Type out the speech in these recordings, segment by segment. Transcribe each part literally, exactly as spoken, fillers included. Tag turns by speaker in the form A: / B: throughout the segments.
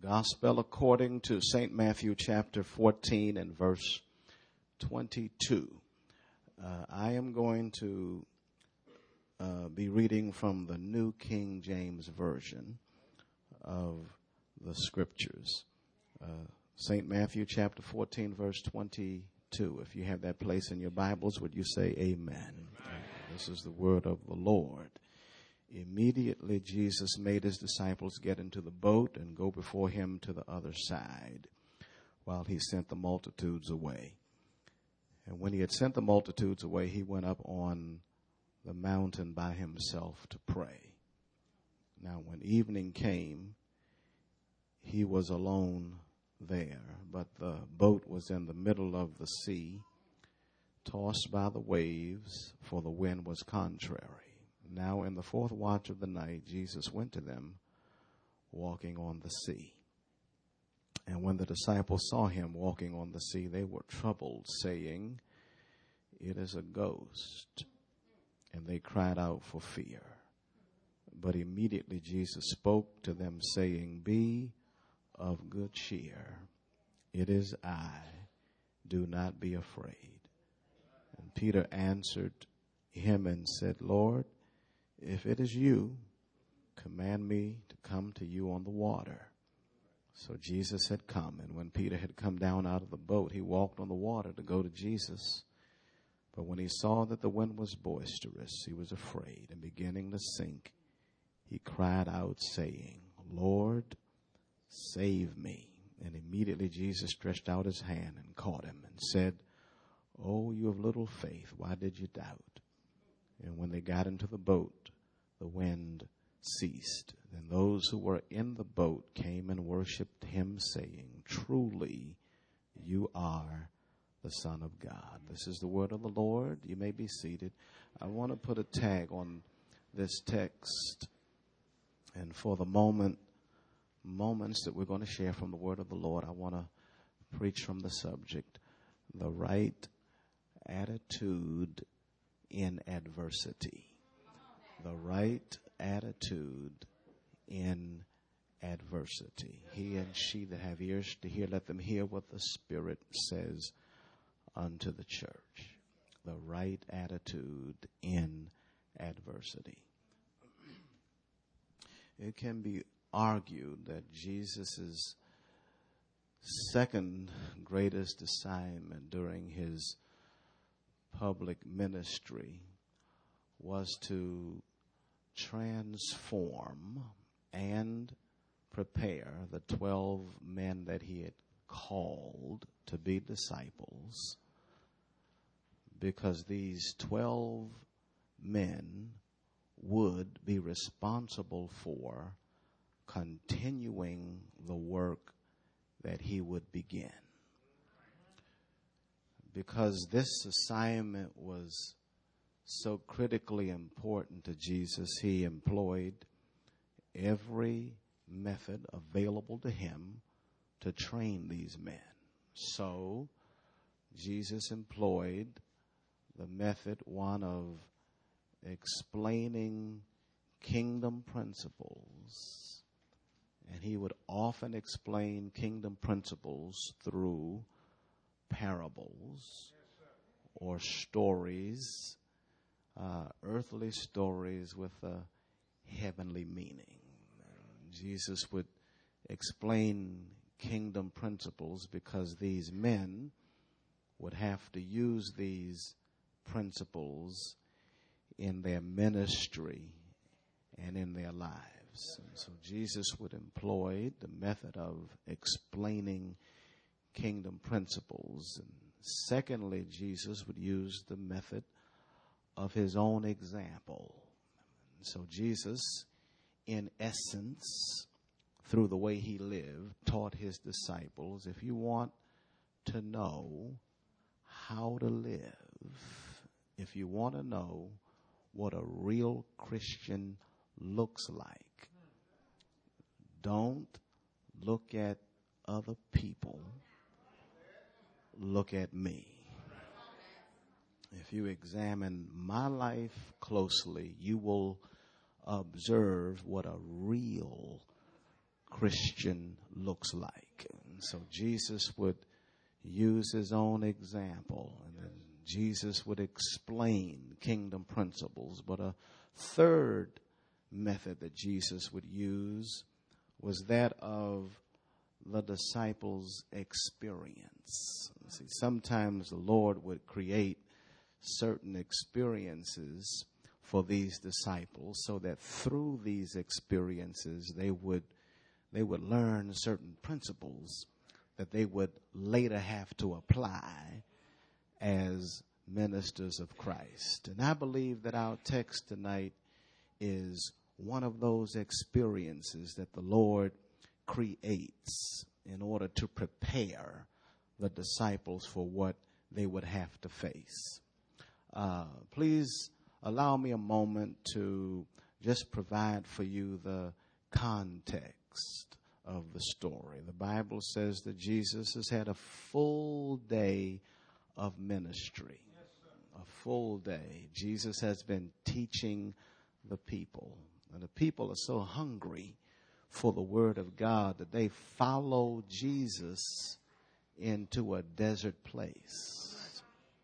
A: Gospel according to Saint Matthew chapter fourteen and verse twenty-two. Uh, I am going to uh, be reading from the New King James Version of the Scriptures. Uh, Saint Matthew chapter fourteen verse twenty-two. If you have that place in your Bibles, would you say amen? Amen. This is the word of the Lord. Immediately Jesus made his disciples get into the boat and go before him to the other side, while he sent the multitudes away. And when he had sent the multitudes away, he went up on the mountain by himself to pray. Now when evening came, he was alone there, but the boat was in the middle of the sea, tossed by the waves, for the wind was contrary. Now in the fourth watch of the night, Jesus went to them, walking on the sea. And when the disciples saw him walking on the sea, they were troubled, saying, "It is a ghost." And they cried out for fear. But immediately Jesus spoke to them, saying, "Be of good cheer. It is I. Do not be afraid." And Peter answered him and said, "Lord, if it is you, command me to come to you on the water." So Jesus had come, and when Peter had come down out of the boat, he walked on the water to go to Jesus. But when he saw that the wind was boisterous, he was afraid, and beginning to sink, he cried out, saying, "Lord, save me." And immediately Jesus stretched out his hand and caught him and said, "Oh, you of little faith, why did you doubt?" And when they got into the boat, the wind ceased. Then those who were in the boat came and worshipped him, saying, "Truly, you are the Son of God." This is the word of the Lord. You may be seated. I want to put a tag on this text. And for the moment, moments that we're going to share from the word of the Lord, I want to preach from the subject, the right attitude in adversity. The right attitude in adversity. He and she that have ears to hear, let them hear what the Spirit says unto the church. The right attitude in adversity. It can be argued that Jesus' second greatest assignment during his public ministry was to transform and prepare the twelve men that he had called to be disciples, because these twelve men would be responsible for continuing the work that he would begin. Because this assignment was so critically important to Jesus, he employed every method available to him to train these men. So Jesus employed the method, one of explaining kingdom principles. And he would often explain kingdom principles through parables or stories, uh, earthly stories with a heavenly meaning. Jesus would explain kingdom principles because these men would have to use these principles in their ministry and in their lives. And so Jesus would employ the method of explaining kingdom principles. And secondly, Jesus would use the method of his own example. So Jesus, in essence, through the way he lived, taught his disciples, if you want to know how to live, if you want to know what a real Christian looks like, don't look at other people, look at me. If you examine my life closely, you will observe what a real Christian looks like. And so Jesus would use his own example, and then Jesus would explain kingdom principles. But a third method that Jesus would use was that of the disciples' experience. See, sometimes the Lord would create certain experiences for these disciples so that through these experiences they would they would learn certain principles that they would later have to apply as ministers of Christ. And I believe that our text tonight is one of those experiences that the Lord creates in order to prepare the disciples for what they would have to face. Uh, please allow me a moment to just provide for you the context of the story. The Bible says that Jesus has had a full day of ministry. A full day. Jesus has been teaching the people. And the people are so hungry for the word of God that they follow Jesus into a desert place.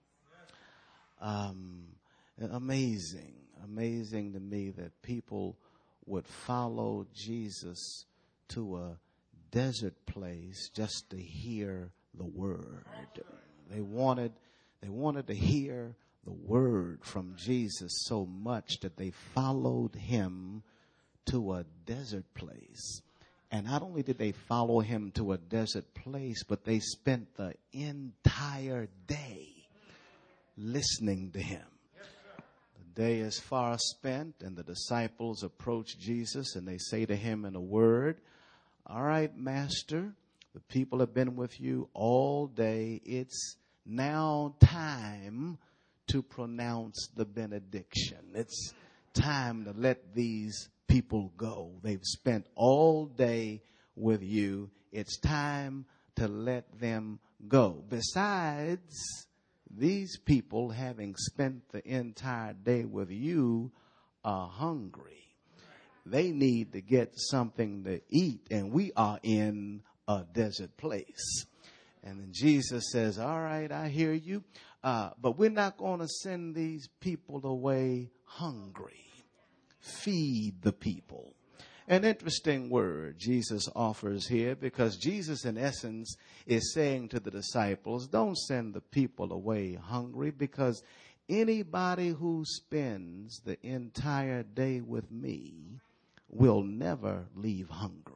A: Um, amazing, amazing to me that people would follow Jesus to a desert place just to hear the word. They wanted, they wanted to hear the word from Jesus so much that they followed him to a desert place. And not only did they follow him to a desert place, but they spent the entire day listening to him. The day is far spent, and the disciples approach Jesus and they say to him in a word, "All right, Master, the people have been with you all day. It's now time to pronounce the benediction. It's time to let these people go. They've spent all day with you. It's time to let them go. Besides, these people, having spent the entire day with you, are hungry. They need to get something to eat, and we are in a desert place." And then Jesus says, "All right, I hear you, uh, but we're not going to send these people away hungry. Feed the people." An interesting word Jesus offers here, because Jesus, in essence, is saying to the disciples, don't send the people away hungry, because anybody who spends the entire day with me will never leave hungry.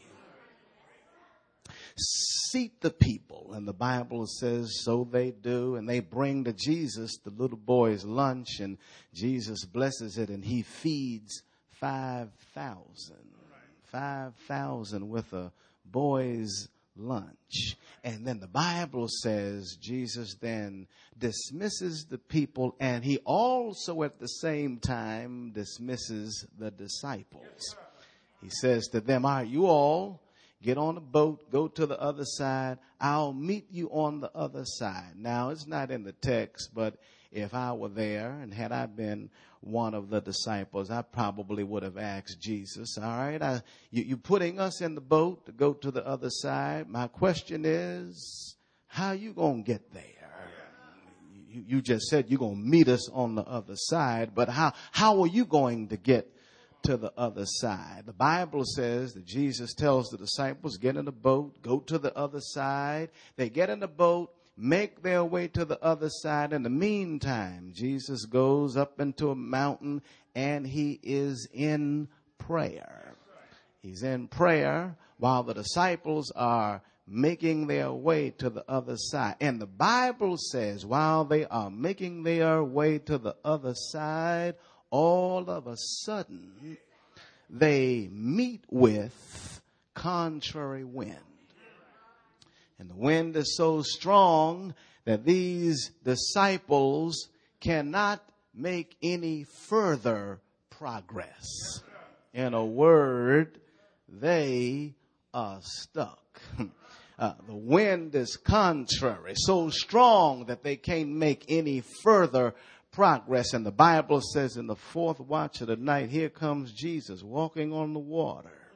A: Seat the people. And the Bible says so they do. And they bring to Jesus the little boy's lunch, and Jesus blesses it, and he feeds five thousand. five thousand with a boy's lunch. And then the Bible says Jesus then dismisses the people, and he also at the same time dismisses the disciples. He says to them, "All right, you all get on a boat, go to the other side. I'll meet you on the other side." Now, it's not in the text, but if I were there and had I been one of the disciples, I probably would have asked Jesus, "All right, I, you, you're putting us in the boat to go to the other side. My question is, how you going to get there? You, you just said you're going to meet us on the other side, but how, how are you going to get to the other side?" The Bible says that Jesus tells the disciples, get in the boat, go to the other side. They get in the boat, make their way to the other side. In the meantime, Jesus goes up into a mountain and he is in prayer. He's in prayer while the disciples are making their way to the other side. And the Bible says while they are making their way to the other side, all of a sudden they meet with contrary wind. And the wind is so strong that these disciples cannot make any further progress. In a word, they are stuck. Uh, the wind is contrary, so strong that they can't make any further progress. And the Bible says in the fourth watch of the night, here comes Jesus walking on the water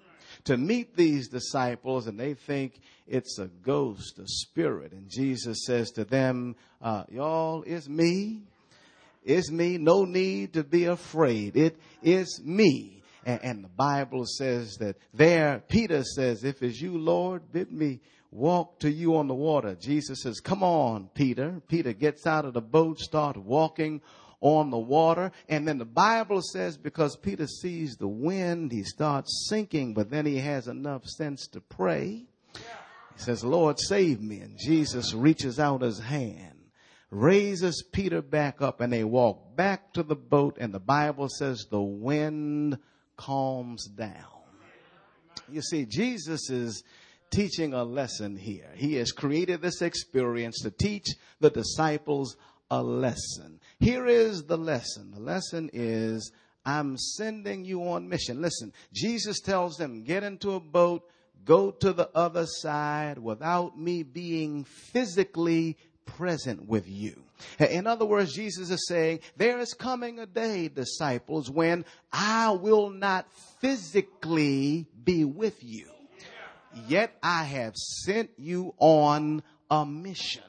A: to meet these disciples, and they think it's a ghost, a spirit. And Jesus says to them, uh, y'all, it's me. It's me. No need to be afraid. It is me. And, and the Bible says that there, Peter says, if it's you, Lord, bid me walk to you on the water. Jesus says, come on, Peter. Peter gets out of the boat, starts walking on the water. And then the Bible says, because Peter sees the wind, he starts sinking, but then he has enough sense to pray. He says, Lord, save me. And Jesus reaches out his hand, raises Peter back up, and they walk back to the boat. And the Bible says the wind calms down. You see, Jesus is teaching a lesson here. He has created this experience to teach the disciples a lesson. Here is the lesson. The lesson is, I'm sending you on mission. Listen, Jesus tells them, get into a boat, go to the other side without me being physically present with you. In other words, Jesus is saying, there is coming a day, disciples, when I will not physically be with you. Yet I have sent you on a mission.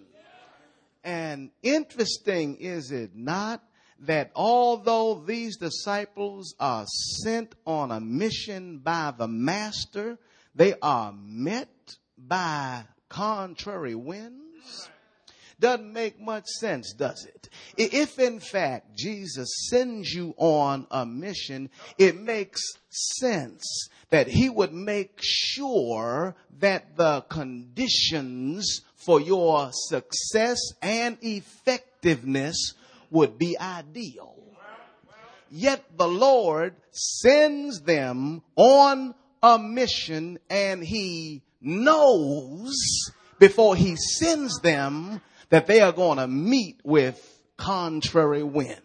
A: And interesting, is it not, that although these disciples are sent on a mission by the master, they are met by contrary winds? Doesn't make much sense, does it? If in fact Jesus sends you on a mission, it makes sense that he would make sure that the conditions for your success and effectiveness would be ideal. Yet the Lord sends them on a mission, and he knows before he sends them that they are going to meet with contrary wind.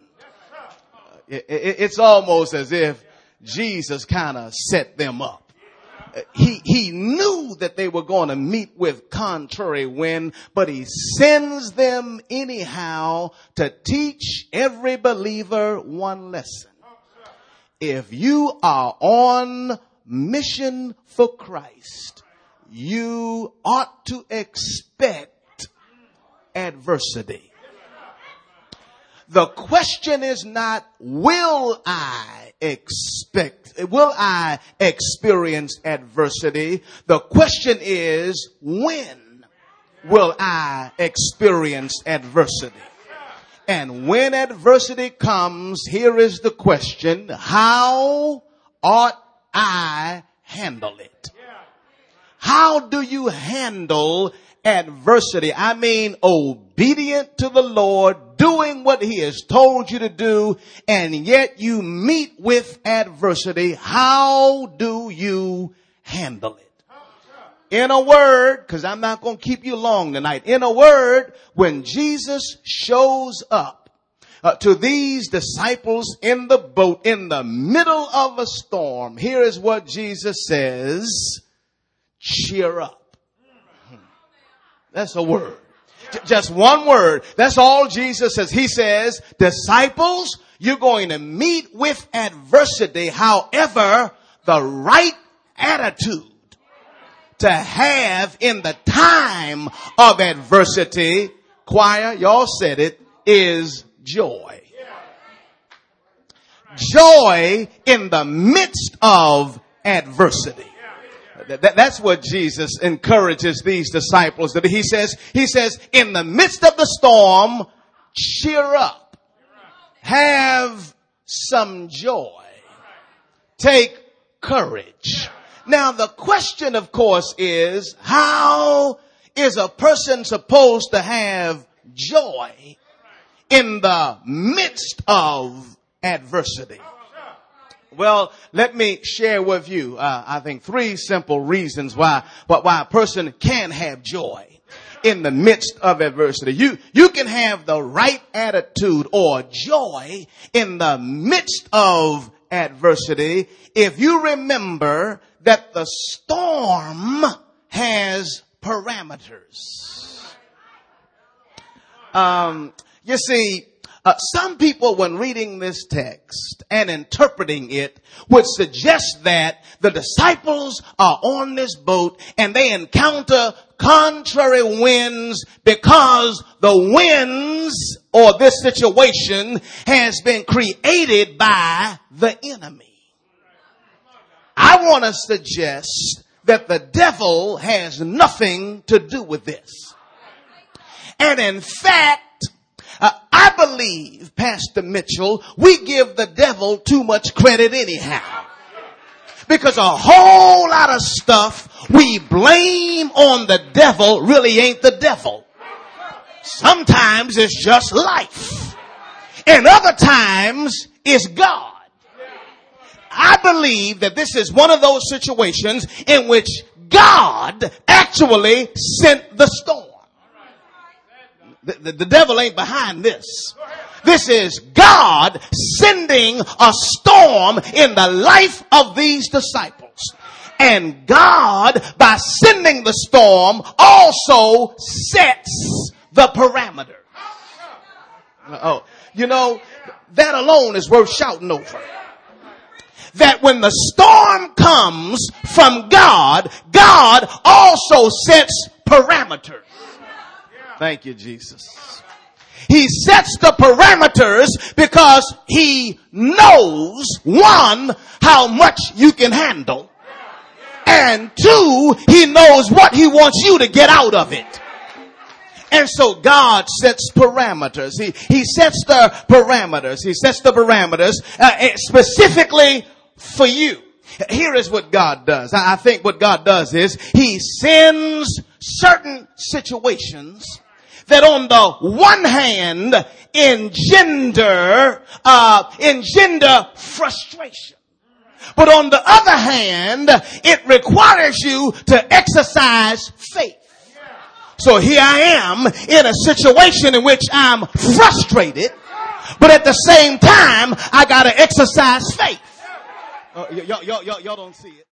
A: It's almost as if Jesus kind of set them up. He, he knew that they were going to meet with contrary wind, but he sends them anyhow to teach every believer one lesson. If you are on mission for Christ, you ought to expect adversity. The question is not, will I expect, will I experience adversity? The question is, when will I experience adversity? And when adversity comes, here is the question, how ought I handle it? How do you handle adversity? I mean, obedient to the Lord, doing what he has told you to do, and yet you meet with adversity. How do you handle it? In a word, because I'm not going to keep you long tonight. In a word, when Jesus shows up uh, to these disciples in the boat in the middle of a storm, here is what Jesus says: cheer up. That's a word. Just one word. That's all Jesus says. He says, disciples, you're going to meet with adversity. However, the right attitude to have in the time of adversity, choir, y'all said it, is joy. Joy in the midst of adversity. That's what Jesus encourages these disciples. That he says, he says, in the midst of the storm, cheer up. Have some joy. Take courage. Now, the question, of course, is, how is a person supposed to have joy in the midst of adversity? Well, let me share with you, uh, I think three simple reasons why, why a person can have joy in the midst of adversity. You, you can have the right attitude or joy in the midst of adversity if you remember that the storm has parameters. Um, you see, Uh, some people, when reading this text and interpreting it, would suggest that the disciples are on this boat and they encounter contrary winds because the winds or this situation has been created by the enemy. I want to suggest that the devil has nothing to do with this. And in fact, Uh, I believe, Pastor Mitchell, we give the devil too much credit anyhow. Because a whole lot of stuff we blame on the devil really ain't the devil. Sometimes it's just life. And other times it's God. I believe that this is one of those situations in which God actually sent the storm. The, the, the devil ain't behind this. This is God sending a storm in the life of these disciples. And God, by sending the storm, also sets the parameter. Oh, you know, that alone is worth shouting over. That when the storm comes from God, God also sets parameters. Thank you, Jesus. He sets the parameters because he knows, one, how much you can handle. And two, he knows what he wants you to get out of it. And so God sets parameters. He, he sets the parameters. He sets the parameters uh, specifically for you. Here is what God does. I think what God does is he sends certain situations that on the one hand engender, uh, engender frustration. But on the other hand, it requires you to exercise faith. So here I am in a situation in which I'm frustrated, but at the same time, I gotta exercise faith. Uh, y'all, y'all, y'all, y'all don't see it.